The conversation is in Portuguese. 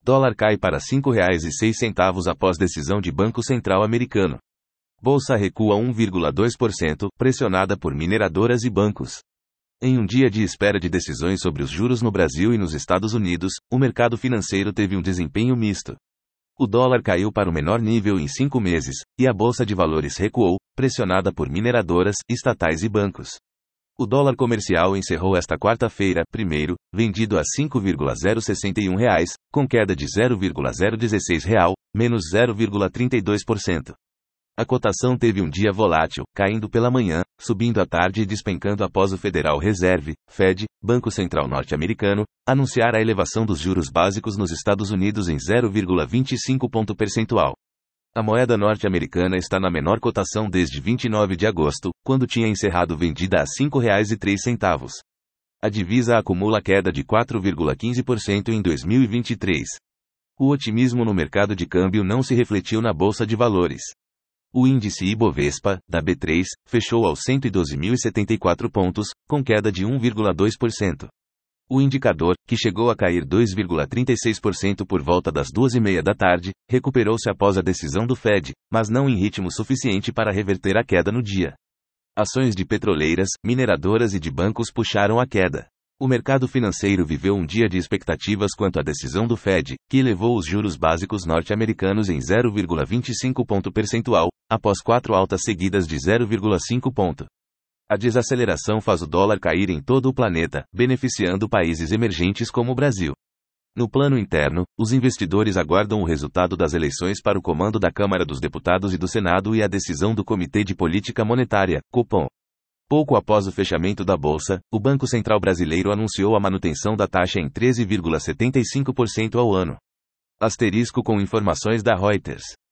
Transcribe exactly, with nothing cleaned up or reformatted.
Dólar cai para cinco reais e seis centavos após decisão de Banco Central americano. Bolsa recua um vírgula dois por cento, pressionada por mineradoras e bancos. Em um dia de espera de decisões sobre os juros no Brasil e nos Estados Unidos, o mercado financeiro teve um desempenho misto. O dólar caiu para o menor nível em cinco meses, e a Bolsa de Valores recuou, pressionada por mineradoras, estatais e bancos. O dólar comercial encerrou esta quarta-feira, primeiro, vendido a cinco vírgula zero sessenta e um reais, com queda de zero vírgula zero dezesseis real, menos zero vírgula trinta e dois por cento. A cotação teve um dia volátil, caindo pela manhã, subindo à tarde e despencando após o Federal Reserve, Fed, Banco Central norte-americano, anunciar a elevação dos juros básicos nos Estados Unidos em zero vírgula vinte e cinco ponto percentual. A moeda norte-americana está na menor cotação desde vinte e nove de agosto, quando tinha encerrado vendida a cinco reais e três centavos. A divisa acumula queda de quatro vírgula quinze por cento em dois mil e vinte e três. O otimismo no mercado de câmbio não se refletiu na Bolsa de Valores. O índice Ibovespa, da B três, fechou aos cento e doze mil e setenta e quatro pontos, com queda de um vírgula dois por cento. O indicador, que chegou a cair dois vírgula trinta e seis por cento por volta das duas e meia da tarde, recuperou-se após a decisão do Fed, mas não em ritmo suficiente para reverter a queda no dia. Ações de petroleiras, mineradoras e de bancos puxaram a queda. O mercado financeiro viveu um dia de expectativas quanto à decisão do Fed, que elevou os juros básicos norte-americanos em zero vírgula vinte e cinco ponto percentual, após quatro altas seguidas de zero vírgula cinco ponto. A desaceleração faz o dólar cair em todo o planeta, beneficiando países emergentes como o Brasil. No plano interno, os investidores aguardam o resultado das eleições para o comando da Câmara dos Deputados e do Senado e a decisão do Comitê de Política Monetária, Copom. Pouco após o fechamento da Bolsa, o Banco Central Brasileiro anunciou a manutenção da taxa em treze vírgula setenta e cinco por cento ao ano. Asterisco com informações da Reuters.